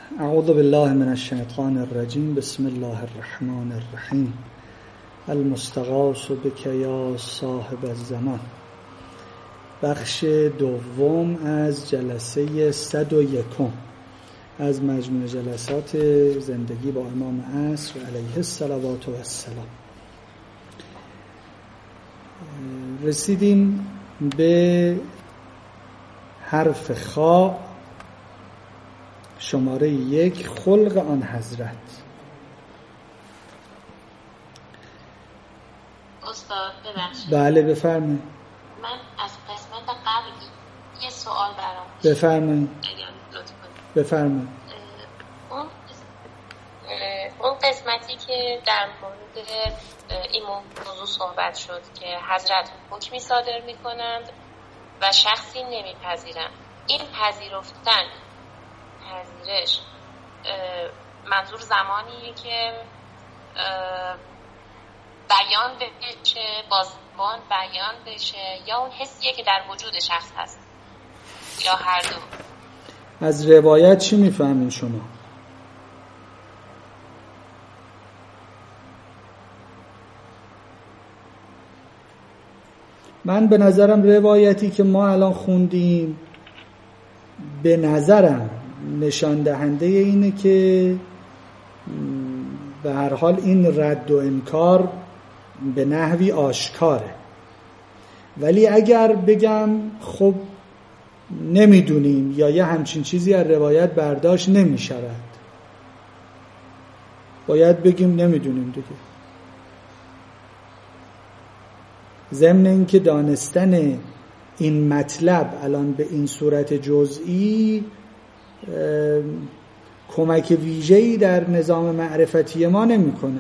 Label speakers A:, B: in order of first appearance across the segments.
A: اعوذ بالله من الشیطان الرجیم. بسم الله الرحمن الرحیم. المستغاث بک یا صاحب الزمان. بخش دوم از جلسه 101 از مجموع جلسات زندگی با امام عصر علیه الصلوات و السلام. رسیدیم به حرف خا، شماره 1، خلق آن حضرت.
B: استاد ببخشید.
A: بله بفرمایید.
B: من از قسمت قبل یه سوال برام
A: بفرمایید.
B: لطف کنید.
A: بفرمایید.
B: اون قسمتی که در مورد این موضوع صحبت شد که حضرت حکمی صادر می‌کنند و شخصی نمی‌پذیرند. این پذیرش منظور زمانیه که بیان بشه، بازبان بیان بشه، یا اون حسیه که در وجود شخص هست، یا هر دو؟
A: از روایت چی میفهمین شما؟ من به نظرم روایتی که ما الان خوندیم به نظرم نشان دهنده اینه که به هر حال این رد و انکار به نحوی آشکاره، ولی اگر بگم خب نمیدونیم یا یه همچین چیزی از روایت برداشت نمی شود، باید بگیم نمیدونیم دیگه. ضمن این که دانستن این مطلب الان به این صورت جزئی کمک ویژه‌ای در نظام معرفتی ما نمی‌کنه.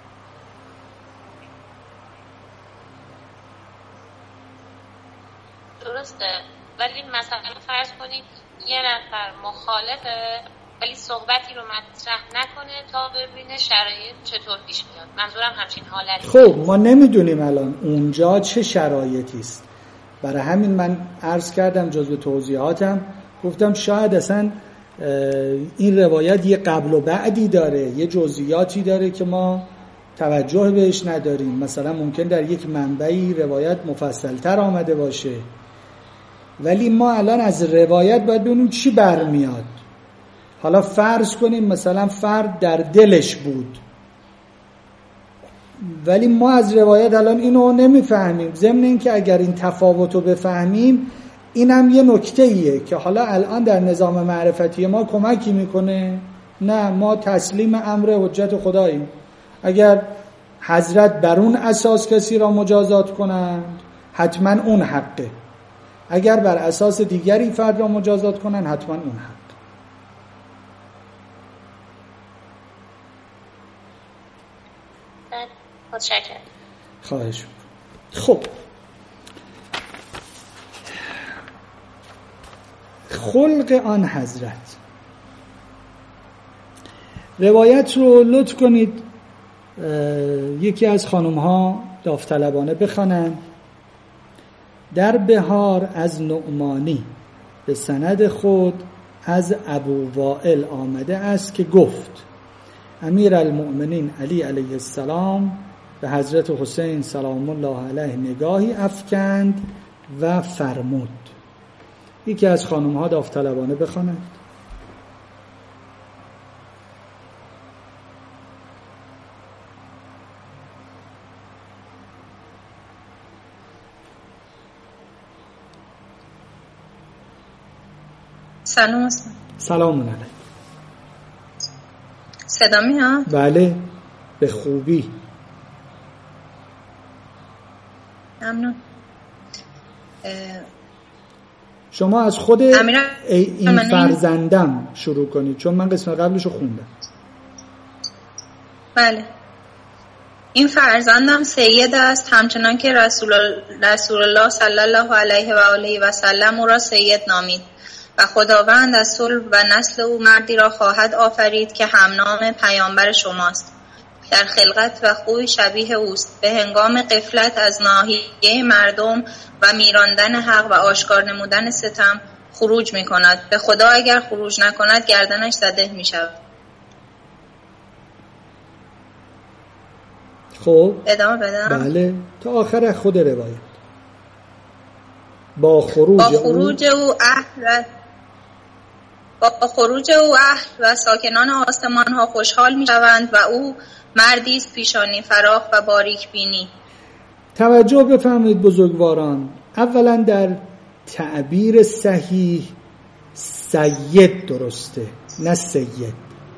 B: درسته، ولی مثلا فرض کنید یه نفر مخالفه ولی صحبتی رو مطرح نکنه تا ببینه شرایط چطور پیش میاد. منظورم همچین حالتی.
A: خب ما نمیدونیم الان اونجا چه شرایطی است. برای همین من عرض کردم جزو توضیحاتم، گفتم شاید اصلا این روایت یه قبل و بعدی داره، یه جزئیاتی داره که ما توجه بهش نداریم. مثلا ممکن در یک منبعی روایت مفصل‌تر آمده باشه، ولی ما الان از روایت باید ببینیم چی برمیاد. حالا فرض کنیم مثلا فرد در دلش بود، ولی ما از روایت الان اینو نمیفهمیم. ضمن این که اگر این تفاوتو بفهمیم، اینم یه نکته‌ایه که حالا الان در نظام معرفتی ما کمکی میکنه؟ نه، ما تسلیم امر حجت خداییم. اگر حضرت بر اون اساس کسی را مجازات کنند حتما اون حقه، اگر بر اساس دیگری فرد را مجازات کنند حتما اون حق.
B: متشکرم.
A: خواهش می‌کنم. خب خلق آن حضرت، روایت رو لطف کنید یکی از خانم‌ها داوطلبانه بخوانند. در بهار از نعمانی به سند خود از ابو وائل آمده است که گفت امیر المؤمنین علی علیه السلام به حضرت حسین سلام الله علیه نگاهی افکند و فرمود. یکی از خانم‌ها داوطلبانه بخواند.
C: سلام استاد.
A: سلام علیکم.
C: صدا میاد؟
A: بله به خوبی.
C: ممنون.
A: شما از خود این فرزندم شروع کنید، چون من قسمت قبلشو خوندم.
C: بله. این فرزندم سید است، همچنان که رسول الله صلی الله علیه و آله و سلم او را سید نامید و خداوند از صلب و نسل او مردی را خواهد آفرید که همنام پیامبر شماست، در خلقت و خوی شبیه اوست. به هنگام غفلت از ناحیه مردم و میراندن حق و آشکار نمودن ستم خروج می کند. به خدا اگر خروج نکند گردنش زده می شود.
A: خب
C: ادامه بدم؟
A: بله تا آخر خود روایت. با خروج او اهل و ساکنان آسمان ها خوشحال می شوند و او مردی است پیشانی فراخ و باریک بینی. توجه بفرمایید بزرگواران، اولا در تعبیر صحیح سید درسته نه سید.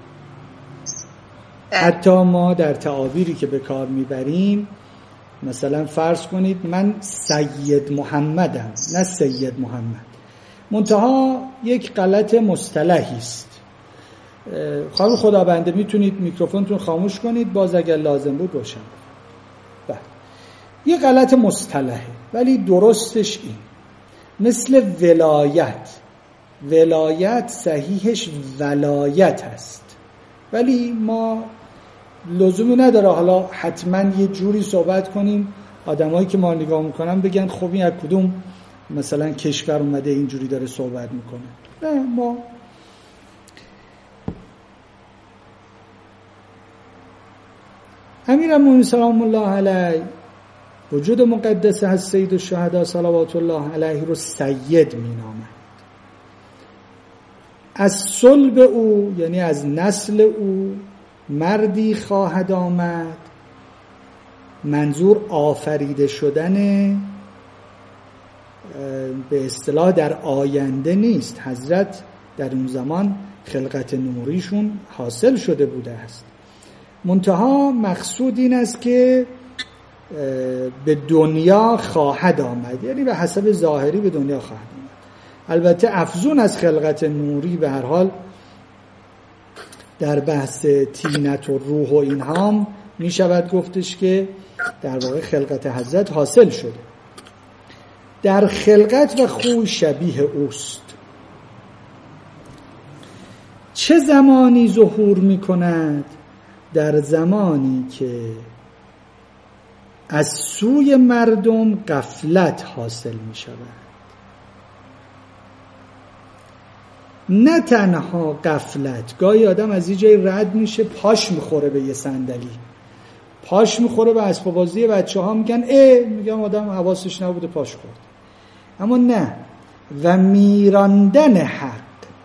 A: حتی ما در تعابیری که به کار میبریم مثلا فرض کنید من سید محمدم نه سید محمد، منتها یک غلط مصطلحی است. خانم خدابنده میتونید میکروفونتون خاموش کنید، باز اگر لازم بود روشن. بله یه غلط مصطلحه ولی درستش این، مثل ولایت صحیحش ولایت هست، ولی ما لزومی نداره حالا حتما یه جوری صحبت کنیم آدمایی که ما نگاه میکنن بگن خب این از کدوم مثلا کشور اومده اینجوری داره صحبت میکنه. نه، ما امیرالمومنین سلام الله علیه وجود مقدس از سید الشهدا صلوات الله علیه رو سید مینامد. از صلب او یعنی از نسل او مردی خواهد آمد، منظور آفریده شدن به اصطلاح در آینده نیست. حضرت در اون زمان خلقت نوریشون حاصل شده بوده است، منتها مقصود این است که به دنیا خواهد آمد، یعنی به حسب ظاهری به دنیا خواهد آمد. البته افزون از خلقت نوری به هر حال در بحث طینت و روح و اینها می شود گفتش که در واقع خلقت حضرت حاصل شده. در خلقت و خوی شبیه اوست. چه زمانی ظهور می کند؟ در زمانی که از سوی مردم غفلت حاصل می شود. نه تنها غفلت، گاهی آدم از یه جای رد میشه پاش میخوره به یه صندلی، پاش میخوره به اسباب بازی بچه ها، میگن میگم آدم حواسش نبوده پاش خورد. اما نه، و میراندن حق.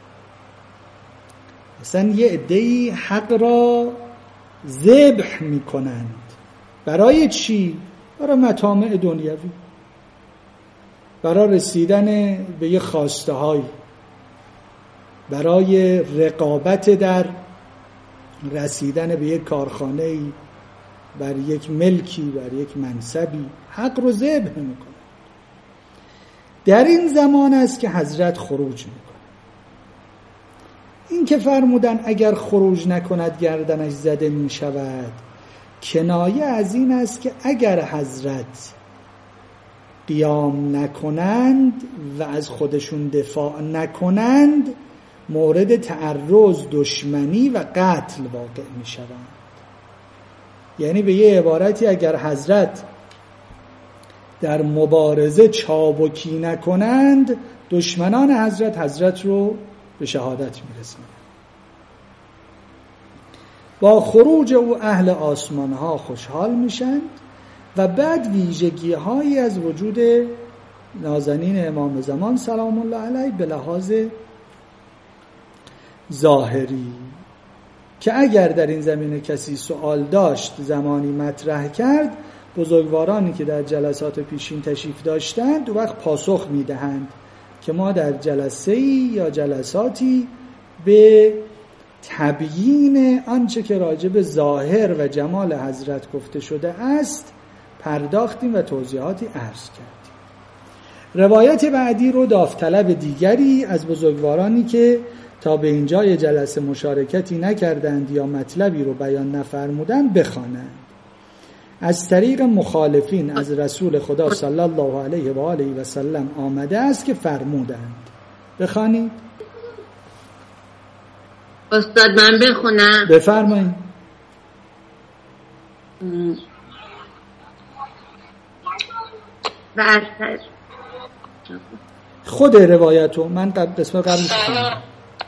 A: مثلا یه عده‌ای حق را ذبح میکنند. برای چی؟ برای مطامع دنیوی، برای رسیدن به یه خواسته های، برای رقابت در رسیدن به یک کارخانه‌ای، بر یک ملکی، بر یک منصبی، حق رو ذبح میکنه. در این زمان است که حضرت خروج میکنه. این که فرمودن اگر خروج نکند گردنش زده میشود، کنایه از این است که اگر حضرت قیام نکنند و از خودشون دفاع نکنند مورد تعرض، دشمنی و قتل واقع می شوند. یعنی به یه عبارتی اگر حضرت در مبارزه چابکی نکنند دشمنان حضرت رو به شهادت می رسند. با خروج او اهل آسمان ها خوشحال میشن و بعد ویژگی هایی از وجود نازنین امام زمان سلام الله علیه به لحاظ ظاهری که اگر در این زمینه کسی سوال داشت زمانی مطرح کرد، بزرگوارانی که در جلسات پیشین تشریف داشتند دو وقت پاسخ میدهند که ما در جلسه‌ای یا جلساتی به تبیین آنچه که راجع به ظاهر و جمال حضرت گفته شده است پرداختیم و توضیحاتی عرض کردیم. روایت بعدی رو داوطلب دیگری از بزرگوارانی که تا به اینجای جلسه مشارکتی نکردند یا مطلبی رو بیان نفرمودند بخوانند. از طریق مخالفین از رسول خدا صلی الله علیه و آله و سلم آمده است که فرمودند. بخوانید.
D: استاد من بخونم؟
A: بفرمایید. خود روایتو من قسمت قبلش خوندم.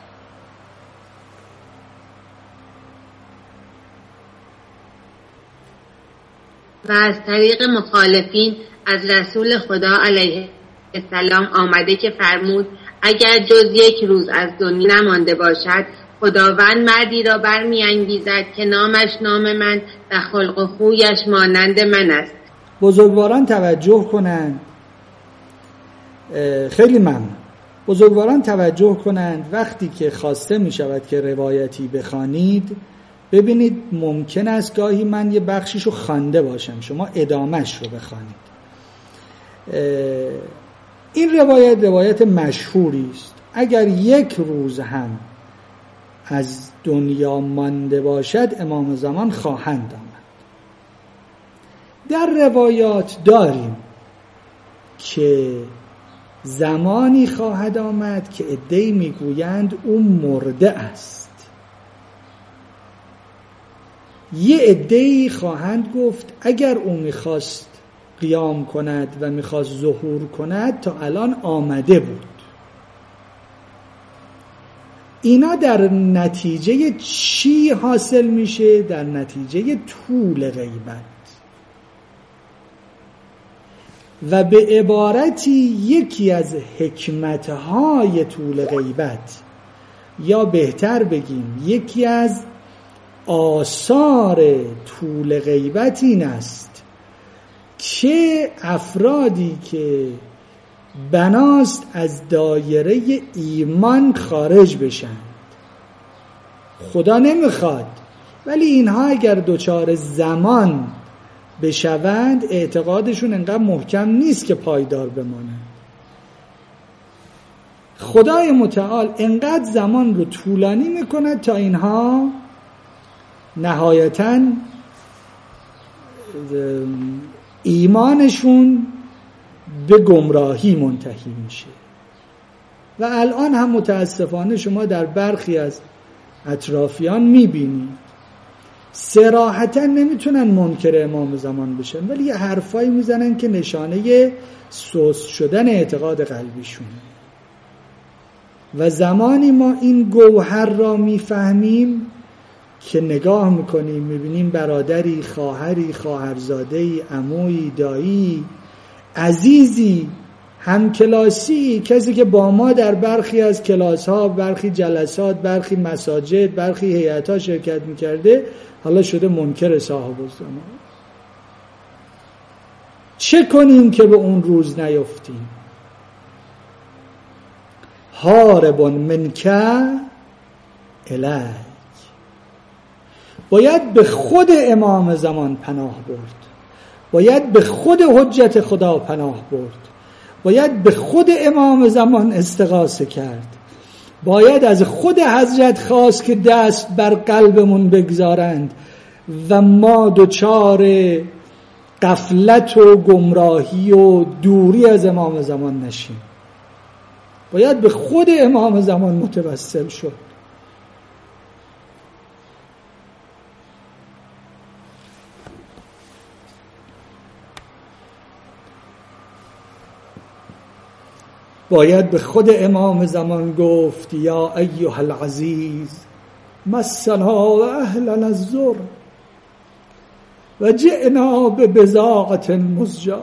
D: و از طریق مخالفین از رسول خدا علیه السلام آمده که فرمود اگر جز یک روز از دنیا نمانده باشد خداوند مردی را برمی‌انگیزد که نامش نام من و خلق و خویش مانند من است.
A: بزرگواران توجه کنند، خیلی ممنون. بزرگواران توجه کنند وقتی که خواسته می شود که روایتی بخوانید، ببینید ممکن است گاهی من یه بخشیشو خوانده باشم، شما ادامهش رو بخوانید. این روایت مشهوری است. اگر یک روز هم از دنیا مانده باشد امام زمان خواهند آمد. در روایات داریم که زمانی خواهد آمد که عده‌ای میگویند او مرده است. یه عده‌ای خواهند گفت اگر او میخواست قیام کند و میخواست ظهور کند تا الان آمده بود. اینا در نتیجه چی حاصل میشه؟ در نتیجه طول غیبت. و به عبارتی یکی از حکمتهای طول غیبت، یا بهتر بگیم یکی از آثار طول غیبت این است که افرادی که بناست از دایره ایمان خارج بشن، خدا نمیخواد، ولی اینها اگر دچار زمان بشوند اعتقادشون انقدر محکم نیست که پایدار بمانند. خدای متعال انقدر زمان رو طولانی میکند تا اینها نهایتاً ایمانشون به گمراهی منتهی میشه. و الان هم متاسفانه شما در برخی از اطرافیان میبینید صراحتاً نمیتونن منکر امام زمان بشن، ولی یه حرفایی میزنن که نشانه سست شدن اعتقاد قلبیشونه. و زمانی ما این گوهر را میفهمیم که نگاه میکنیم میبینیم برادری، خواهری، خواهرزادهی، عمویی، دایی، عزیزی، همکلاسی، کسی که با ما در برخی از کلاس‌ها، برخی جلسات، برخی مساجد، برخی هیئت‌ها شرکت میکرده، حالا شده منکر صاحب الزمان. چه کنیم که به اون روز نیفتیم؟ هارب منک الیک. باید به خود امام زمان پناه برد، باید به خود حجت خدا پناه برد، باید به خود امام زمان استغاثه کرد، باید از خود حضرت خواست که دست بر قلبمون بگذارند و ما دچار غفلت و گمراهی و دوری از امام زمان نشیم. باید به خود امام زمان متوسل شد. باید به خود امام زمان گفت یا ایها العزیز مسنا و اهلنا الضر و جئنا ببضاعة مزجاة.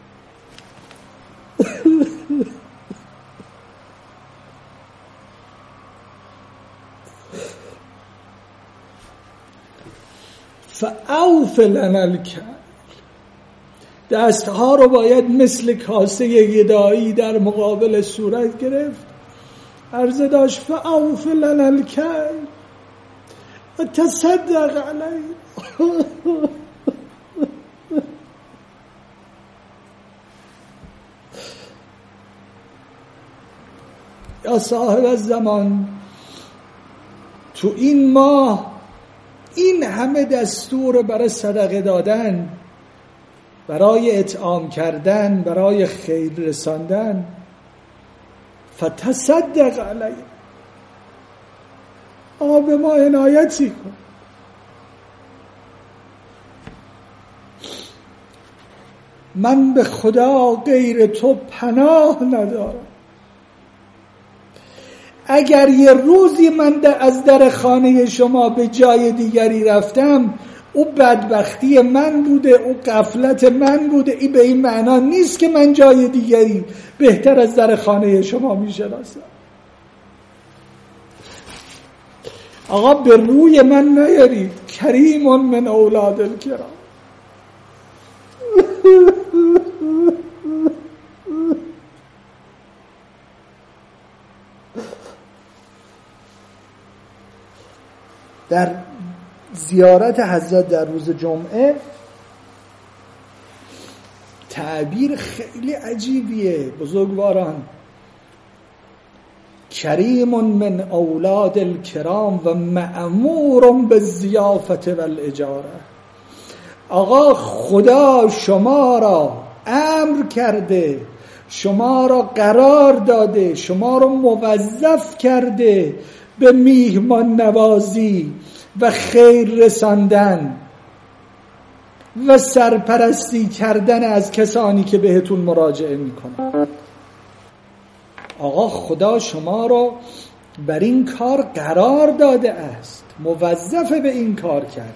A: فاوف لنا الکیل. دستها رو باید مثل کاسه گدایی در مقابل صورت گرفت، عرضه داشت فاوف لنا الکیل و تصدق علیه. یا صاحب الزمان، تو این ماه این همه دستور برای صدقه دادن، برای اطعام کردن، برای خیر رساندن، فتصدق علیه. آقا به ما عنایتی کن. من به خدا غیر تو پناه ندارم. اگر یه روزی من از در خانه شما به جای دیگری رفتم، او بدبختی من بوده، او غفلت من بوده. این به این معنا نیست که من جای دیگری بهتر از در خانه شما میشناسم. آقا به روی من نیارید، کریم من اولاد الکرام. در زیارت حضرت در روز جمعه تعبیر خیلی عجیبیه بزرگواران. کریم من اولاد الکرام و مأمور بالضیافت والاجاره. آقا خدا شما را امر کرده، شما را قرار داده، شما را موظف کرده به میهمان نوازی و خیر رساندن و سرپرستی کردن از کسانی که بهتون مراجعه میکنن. آقا خدا شما را بر این کار قرار داده است، موظف به این کار کرده.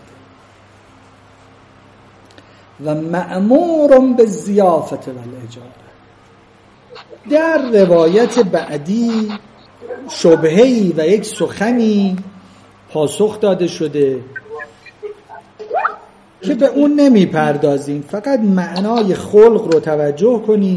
A: و مأمور بالضیافت والاجاره. در روایت بعدی شبهه‌ای و یک سخنی پاسخ داده شده که به اون نمی پردازیم، فقط معنای خلق رو توجه کنید.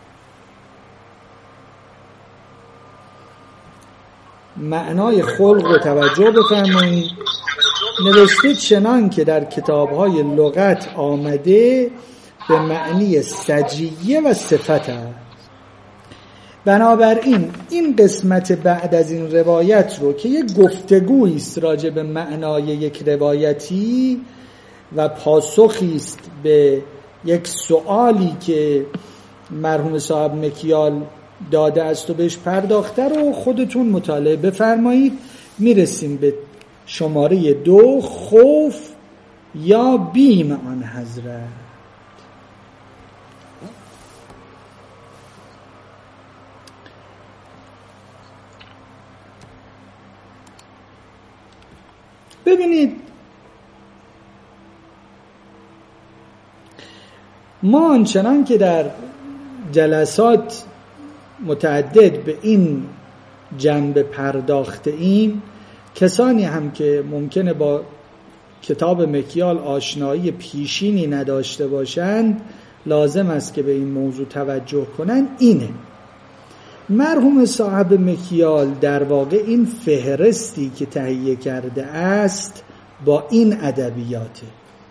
A: معنای خلق رو توجه بفرمایید. نوشته چنان که در کتاب‌های لغت آمده به معنی سجیه و صفت است. بنابراین این قسمت بعد از این روایت رو که یک گفتگویی است راجع به معنای یک روایتی و پاسخی است به یک سوالی که مرحوم صاحب مکیال داده است و بهش پرداخته رو خودتون مطالعه بفرمایید. میرسیم به شماره 2، خوف یا بیم آن حضرت. ببینید ما آنچنان که در جلسات متعدد به این جنبه پرداخته ایم، کسانی هم که ممکنه با کتاب مکیال آشنایی پیشینی نداشته باشند لازم است که به این موضوع توجه کنند. اینه مرحوم صاحب مکیال در واقع این فهرستی که تهیه کرده است با این ادبیاته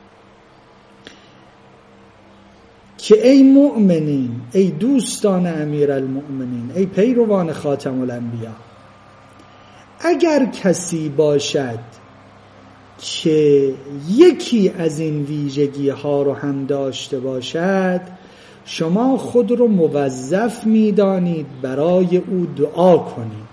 A: که ای مؤمنین، ای دوستان امیرالمؤمنین، ای پیروان خاتم الانبیا، اگر کسی باشد که یکی از این ویژگی ها رو هم داشته باشد، شما خود رو موظف می‌دانید برای او دعا کنید.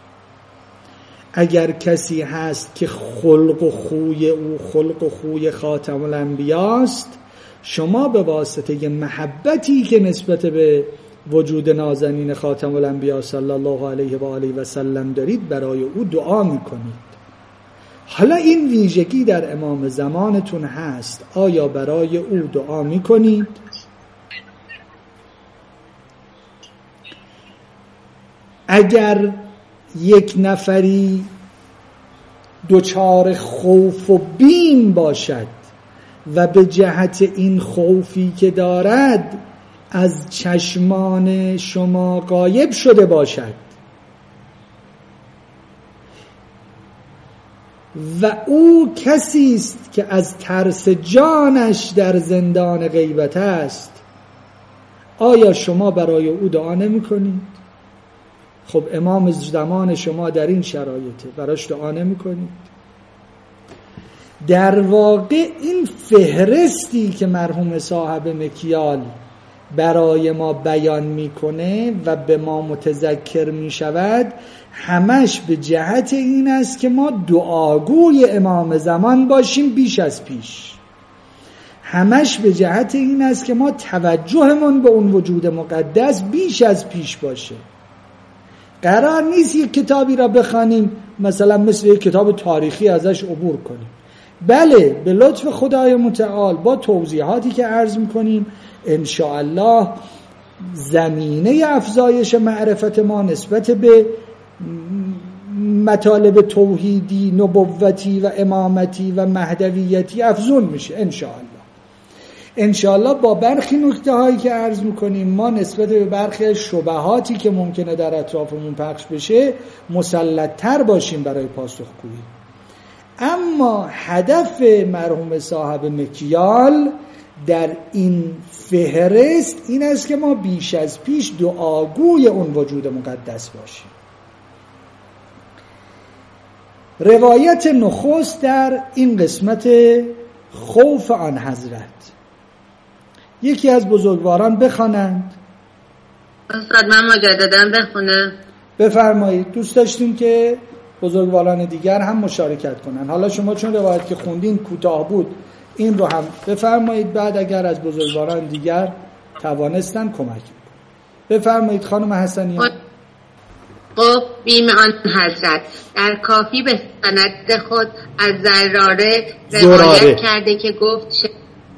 A: اگر کسی هست که خلق و خوی او خلق و خوی خاتم الانبیاست، شما به واسطه محبتی که نسبت به وجود نازنین خاتم الانبیا صلی الله علیه و آله و سلم دارید برای او دعا میکنید. حالا این ویژگی در امام زمانتون هست، آیا برای او دعا میکنید؟ اگر یک نفری دچار خوف و بیم باشد و به جهت این خوفی که دارد از چشمان شما غایب شده باشد و او کسی است که از ترس جانش در زندان غیبت است، آیا شما برای او دعا نمی کنید؟ خب امام زمان شما در این شرایطه، براش دعا نمی کنید؟ در واقع این فهرستی که مرحوم صاحب مکیال برای ما بیان میکنه و به ما متذکر میشود، همش به جهت این است که ما دعاگوی امام زمان باشیم بیش از پیش. همش به جهت این است که ما توجهمون به اون وجود مقدس بیش از پیش باشه. قرار نیست یک کتابی را بخوانیم مثلا مثل یک کتاب تاریخی ازش عبور کنیم. بله به لطف خدای متعال با توضیحاتی که عرض میکنیم انشاءالله زمینه افزایش معرفت ما نسبت به مطالب توحیدی، نبوتی و امامتی و مهدویتی افزون میشه انشاءالله با برخی نکته هایی که عرض میکنیم ما نسبت به برخی شبهاتی که ممکنه در اطرافمون پخش بشه مسلط‌تر باشیم برای پاسخگویی. اما هدف مرحوم صاحب مکیال در این فهرست این است که ما بیش از پیش دعاگوی اون وجود مقدس باشیم. روایت نخست در این قسمت خوف آن حضرت یکی از بزرگواران بخوانند.
D: استاد من مجددا بخونه.
A: بفرمایید. دوست داشتیم که بزرگواران دیگر هم مشارکت کنن. حالا شما چون روایت که خوندین کوتاه بود این رو هم بفرمایید، بعد اگر از بزرگواران دیگر توانستن کمک میکنن. بفرمایید خانم حسنیان.
D: خوف بیم آن حضرت در کافی به سند خود از زراره روایت کرده که گفت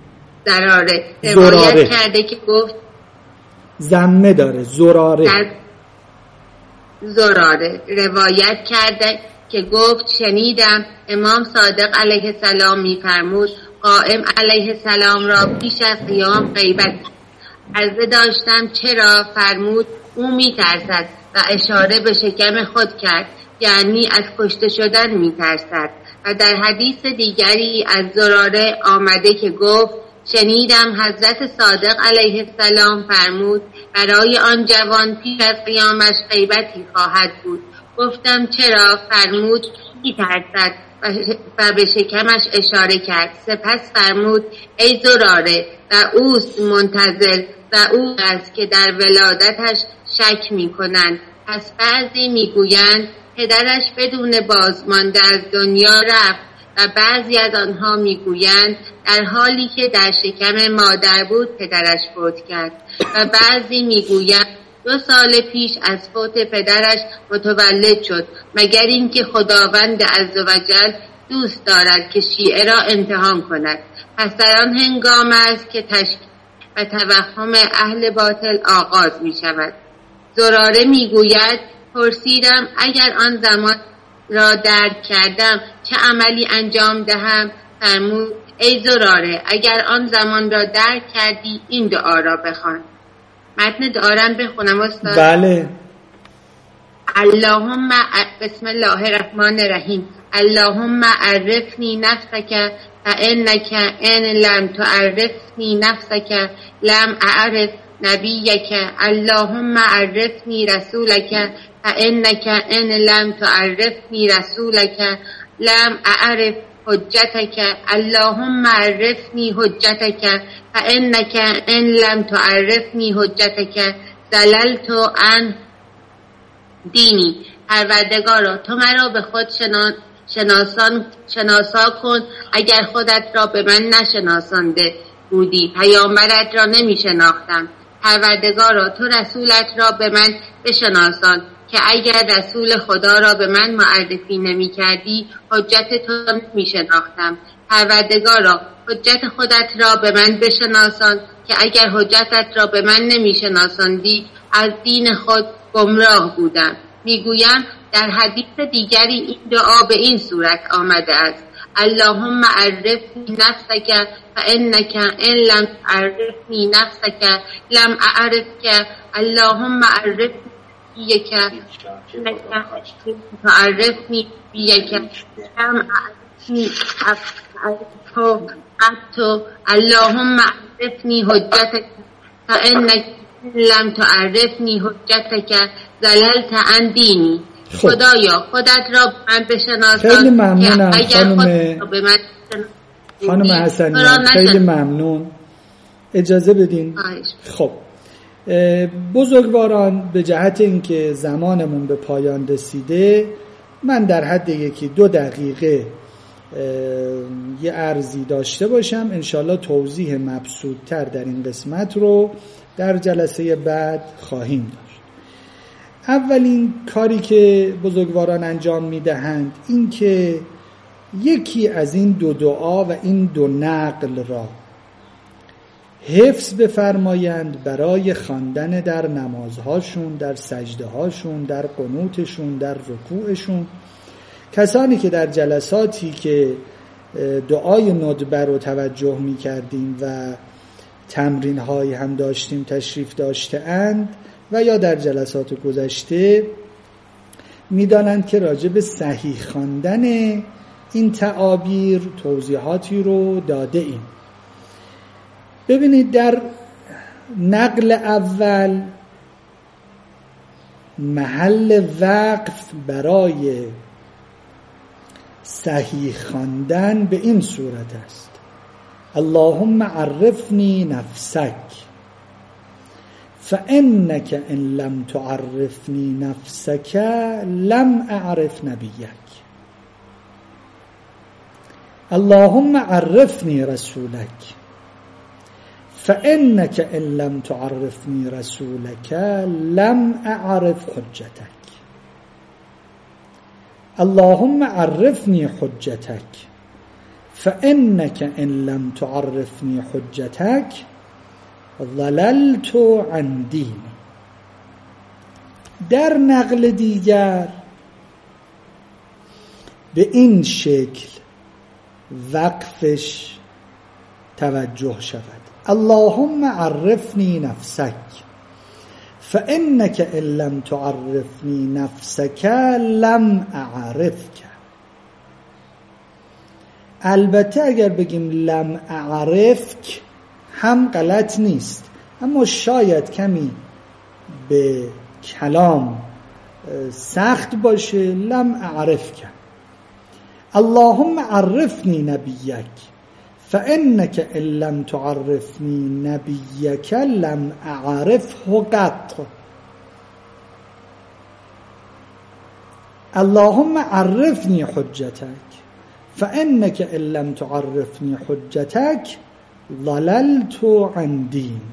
D: روایت کرده که گفت
A: زمه داره
D: زراره روایت کرده که گفت شنیدم امام صادق علیه السلام می‌فرمود قائم علیه السلام را پیش از قیام غیبت عرضه داشتم چرا؟ فرمود او می‌ترسد و اشاره به شکم خود کرد، یعنی از کشته شدن می‌ترسد. و در حدیث دیگری از زراره آمده که گفت شنیدم حضرت صادق علیه السلام فرمود برای آن جوان پیش از قیامش غیبتی خواهد بود. گفتم چرا؟ فرمود می‌ترسد و به شکمش اشاره کرد. سپس فرمود ای زراره و اوست منتظر و او است که در ولادتش شک می‌کنند. پس بعضی می‌گویند پدرش بدون بازمانده از دنیا رفت و بعضی از آنها میگویند در حالی که در شکم مادر بود پدرش فوت کرد و بعضی میگویند 2 سال پیش از فوت پدرش متولد شد، مگر اینکه خداوند عزوجل دوست دارد که شیعه را امتحان کند. پس در آن هنگام است که تشکیک و توهم اهل باطل آغاز می شود. زراره میگوید پرسیدم اگر آن زمان را درک کردم چه عملی انجام دهم؟ فرمود ای زراره اگر آن زمان را درک کردی این دعا را بخوان. متن دعا را بخونم استاد؟
A: بله.
D: اللهم بسم الله الرحمن الرحیم اللهم عرفنی نفسک فانک ان لم تعرفنی نفسک لم اعرف نبیک اللهم عرفنی رسولک فانک ان لم تعرفنی رسولک لم اعرف حجتک اللهم عرفنی حجتک فانک ان لم تعرفنی حجتک ضللت عن دینی. پروردگارا تو مرا به خود شناسا کن اگر خودت را به من نشناسانده بودی پیامبرت را نمی شناختم. پروردگارا تو رسولت را به من بشناسان که اگر رسول خدا را به من معرفی نمی کردی حجت تو نمی شناختم. پروردگارا حجت خودت را به من بشناسان که اگر حجتت را به من نمی شناساندی از دین خود گمراه بودم. میگویم در حدیث دیگری این دعا به این صورت آمده است اللهم عرفنی نفسک فانک ان لم تعرفنی نفسک لم اعرفک اللهم عرفنی بیک تعرفنی بیک لم اعرفنی تو اللهم عرفنی حجتک فانک لم تعرفنی حجتک ضللت عن دینی. خدایا خودت را من بشناسان.
A: خیلی ممنونم خانم حسنیان، خیلی ممنون. اجازه بدین. خب بزرگواران به جهت اینکه زمانمون به پایان رسیده من در حد 1-2 دقیقه یه عرضی داشته باشم. انشالله توضیح مبسوط‌تر در این قسمت رو در جلسه بعد خواهیم داشت. اولین کاری که بزرگواران انجام میدهند این که یکی از این دو دعا و این دو نقل را حفظ بفرمایند برای خواندن در نمازهاشون، در سجدهاشون، در قنوتشون، در رکوعشون. کسانی که در جلساتی که دعای ندبه رو توجه می کردیم و تمرین هایی هم داشتیم تشریف داشته اند و یا در جلسات گذشته می دانند که راجع به صحیح خواندن این تعابیر توضیحاتی رو داده ایم. ببینید در نقل اول محل وقف برای صحیح خواندن به این صورت است: اللهم عرفنی نفسک فانک ان لم تعرفنی نفسک لم اعرف نبیک. اللهم عرفنی رسولک فانک ان لم تعرفنی رسولک لم اعرف حجتک. اللهم عرفنی حجتک فانک ان لم تعرفنی حجتک ضللت عن دینی. در نقل دیگر به این شکل وقفش توجه شود: اللهم عرفنی نفسک فانک ان لم تعرفنی نفسک لم اعرفک. البته اگر بگیم لم اعرفک هم غلط نیست، اما شاید کمی به کلام سخت باشه. لم اعرفک. اللهم عرفنی نبیک فانک ان لم تعرفنی نبیک لم اعرفه قط. اللهم عرفنی حجتک فانک ان لم تعرفنی حجتک ضللت عن دینی.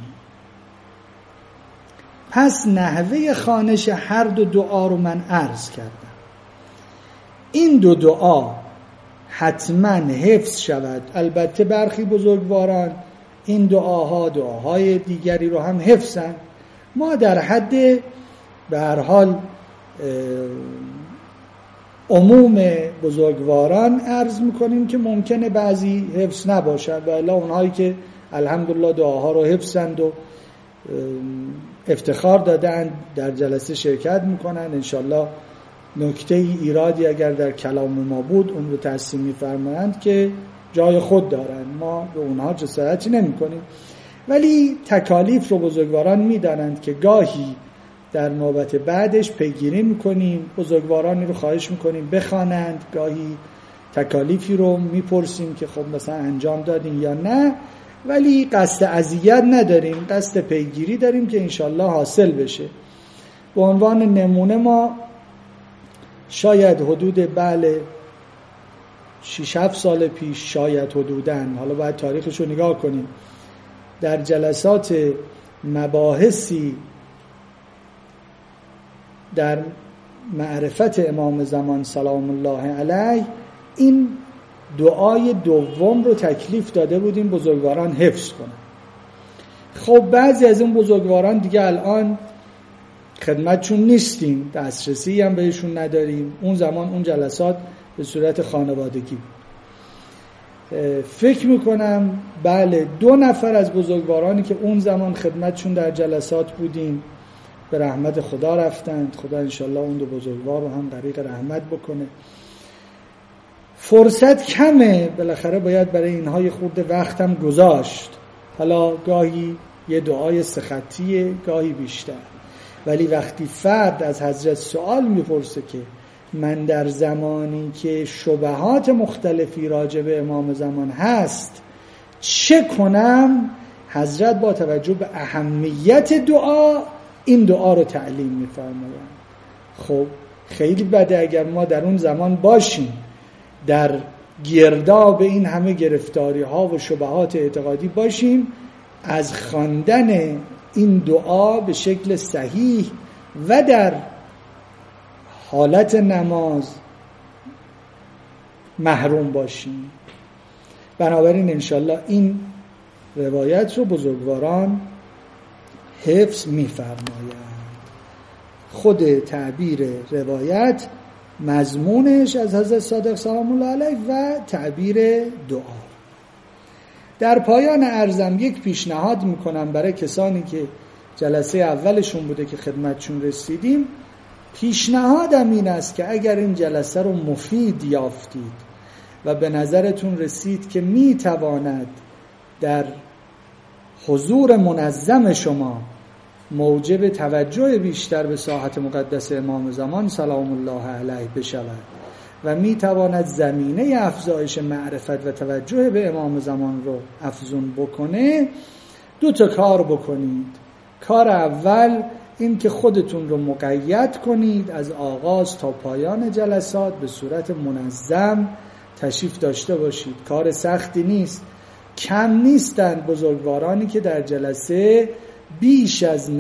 A: پس نحوه خوانش هر دو دعا رو من عرض کردم. این دو دعا حتما حفظ شود. البته برخی بزرگواران این دعاهای دیگری رو هم حفظن. ما در حد به هر حال عموم بزرگواران عرض میکنیم که ممکنه بعضی حفظ نباشد و الا اونهایی که الحمدلله دعاها رو حفظند و افتخار دادن در جلسه شرکت میکنن. انشالله نکته ایرادی اگر در کلام ما بود اون رو ترسیم میفرمایند که جای خود دارن، ما به اونها جسارتی نمی کنیم. ولی تکالیف رو بزرگواران میدانند که گاهی در نوبت بعدش پیگیری میکنیم، بزرگوارانی رو خواهش میکنیم بخوانند، گاهی تکالیفی رو میپرسیم که خب مثلا انجام دادین یا نه، ولی قصد اذیت نداریم، قصد پیگیری داریم که انشالله حاصل بشه. به عنوان نمونه ما شاید حدود 6-7 سال پیش، شاید حدوداً، حالا باید تاریخش رو نگاه کنیم، در جلسات مباحثی در معرفت امام زمان سلام الله علیه این دعای دوم رو تکلیف داده بودیم بزرگواران حفظ کنن. خب بعضی از اون بزرگواران دیگه الان خدمتشون نیستیم، دسترسی هم بهشون نداریم. اون زمان اون جلسات به صورت خانوادگی بود. فکر میکنم 2 نفر از بزرگوارانی که اون زمان خدمتشون در جلسات بودیم به رحمت خدا رفتند. خدا انشالله اون 2 بزرگوار رو هم غریق رحمت بکنه. فرصت کمه، بالاخره باید برای اینها یه خورده وقت هم گذاشت. حالا گاهی یه دعای 3 خطیه، گاهی بیشتر. ولی وقتی فرد از حضرت سوال میپرسه که من در زمانی که شبهات مختلفی راجع به امام زمان هست چه کنم، حضرت با توجه به اهمیت دعا این دعا رو تعلیم میفرمایند. خب خیلی بده اگر ما در اون زمان باشیم، در گرداب این همه گرفتاری ها و شبهات اعتقادی باشیم، از خواندن این دعا به شکل صحیح و در حالت نماز محروم باشیم. بنابراین انشالله این روایت رو بزرگواران حفظ می‌فرمایند. خود تعبیر روایت، مضمونش از حضرت صادق سلام الله علیه و تعبیر دعا. در پایان عرضم یک پیشنهاد میکنم برای کسانی که جلسه اولشون بوده که خدمتشون رسیدیم. پیشنهادم این است که اگر این جلسه رو مفید یافتید و به نظرتون رسید که میتواند در حضور منظم شما موجب توجه بیشتر به ساحت مقدس امام زمان سلام الله علیه بشود و میتواند زمینه افزایش معرفت و توجه به امام زمان رو افزون بکنه، 2 کار بکنید. کار اول این که خودتون رو مقید کنید از آغاز تا پایان جلسات به صورت منظم تشریف داشته باشید. کار سختی نیست. کم نیستند بزرگوارانی که در جلسه بیش از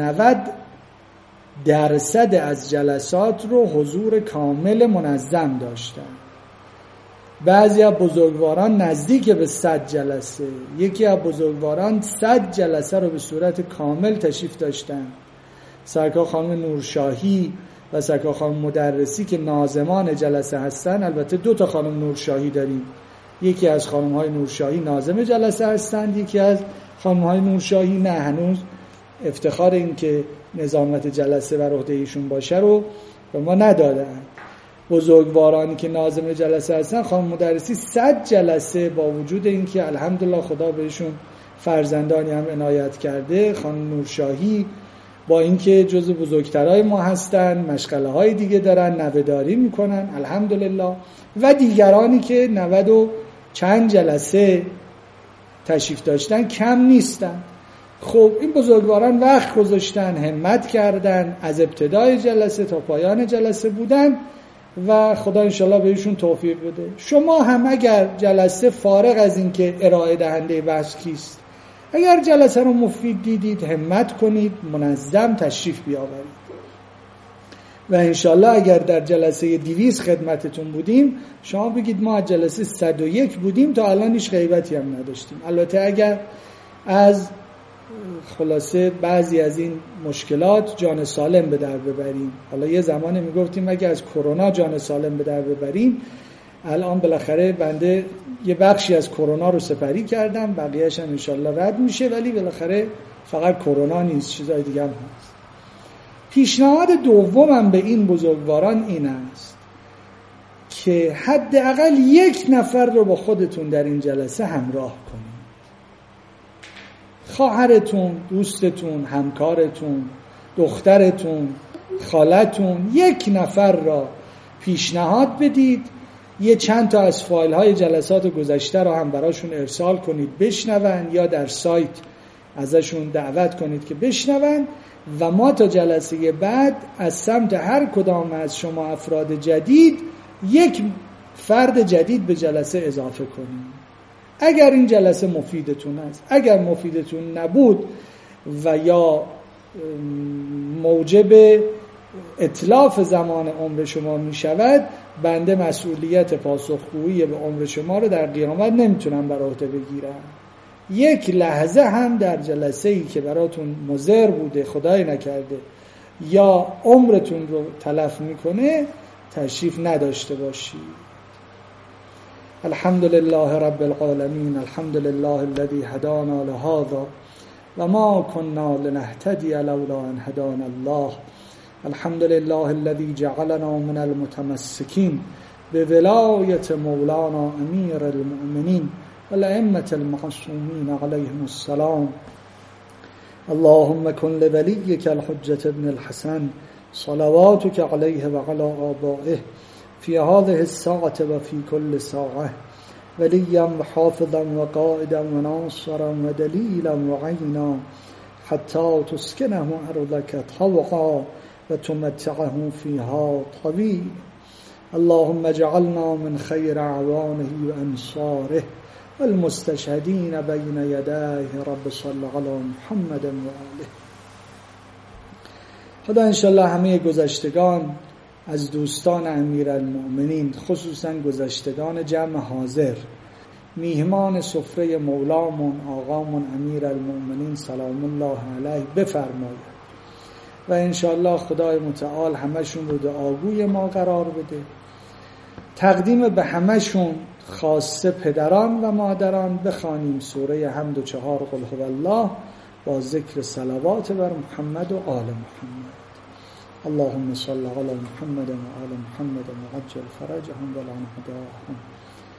A: 90% از جلسات رو حضور کامل منظم داشتن. بعضی از بزرگواران نزدیک به 100 جلسه، یکی از بزرگواران 100 جلسه رو به صورت کامل تشریف داشتن. سرکار خانم نورشاهی و سرکار خانم مدرسی که ناظمان جلسه هستن. البته 2 خانم نورشاهی داریم، یکی از خانم‌های نورشاهی ناظم جلسه هستند، یکی از خانم‌های نورشاهی نه، هنوز افتخار این که نظامت جلسه بر عهده ایشون باشه رو به ما ندادن. بزرگوارانی که ناظم جلسه هستن، خانم مدرسی 100 جلسه با وجود اینکه الحمدلله خدا بهشون فرزندانی هم عنایت کرده. خانم نورشاهی با اینکه جزو بزرگترای ما هستن، مشغله های دیگه دارن، نوه‌داری میکنن الحمدلله، و دیگرانی که 90 و چند جلسه تشریف داشتن کم نیستن. خب این بزرگواران وقت گذاشتن، همت کردن، از ابتدای جلسه تا پایان جلسه بودن و خدا انشالله بهشون توفیق بده. شما هم اگر جلسه فارغ از این که ارائه دهنده بحث کیست، اگر جلسه رو مفید دیدید همت کنید منظم تشریف بیاورید و انشالله اگر در جلسه 200 خدمتتون بودیم شما بگید ما از جلسه 101 بودیم تا الان هیچ غیبتی هم نداشتیم. البته اگر از خلاصه بعضی از این مشکلات جان سالم به در ببریم، حالا یه زمانی میگفتیم اگه از کرونا جان سالم به در ببریم، الان بالاخره بنده یه بخشی از کرونا رو سپری کردم، بقیه‌اش هم انشالله رد میشه، ولی بالاخره فقط کرونا نیست، چیزای دیگه هم هست. پیشنهاد دومم به این بزرگواران این است که حداقل 1 نفر رو با خودتون در این جلسه همراه کنید. خواهرتون، دوستتون، همکارتون، دخترتون، خالتون، 1 نفر را پیشنهاد بدید. یه چند تا از فایل های جلسات گذشته رو هم براشون ارسال کنید بشنون، یا در سایت ازشون دعوت کنید که بشنون و ما تا جلسه بعد از سمت هر کدام از شما افراد جدید 1 فرد جدید به جلسه اضافه کنید. اگر این جلسه مفیدتون است، اگر مفیدتون نبود و یا موجب اتلاف زمان عمر شما می شود، بنده مسئولیت پاسخگویی به عمر شما رو در قیامت نمیتونم بر عهده بگیرم. 1 لحظه هم در جلسه‌ای که براتون مضر بوده، خدای نکرده، یا عمرتون رو تلف میکنه تشریف نداشته باشید. الحمد لله رب العالمین، الحمد لله الذي هدانا لهذا و ما كنا لنهتدي لولا ان هدانا الله. الحمد لله الذي جعلنا من المتمسكين بولاية مولانا امير المؤمنين والأئمة المعصومين عليهم السلام. اللهم كن لوليك الحجة ابن الحسن صلواتك عليه وعلى آبائه في هذه الساعة وفي كل ساعة وليا وحافظا وقائدا وناصرا ودليلا وعينا حتى تسكنه أرضك طوعا وتمتعه فيها طويلا. اللهم اجعلنا من خير أعوانه وأنصاره والمستشهدين بين يديه. رب صل على محمد و آله. خدا انشالله همه گذشتگان از دوستان امیرالمؤمنین، خصوصا گذشتگان جمع حاضر، میهمان سفره مولامون آقامون امیرالمؤمنین سلام الله علیه بفرماید و انشاءالله خدای متعال همشون رو دعاگوی ما قرار بده. تقدیم به همشون خاصه پدران و مادران بخوانیم سوره حمد و 4 قل هو الله با ذکر صلوات بر محمد و آل محمد. اللهم صل علی محمد و آل محمد و عجل فرجهم و لعنهم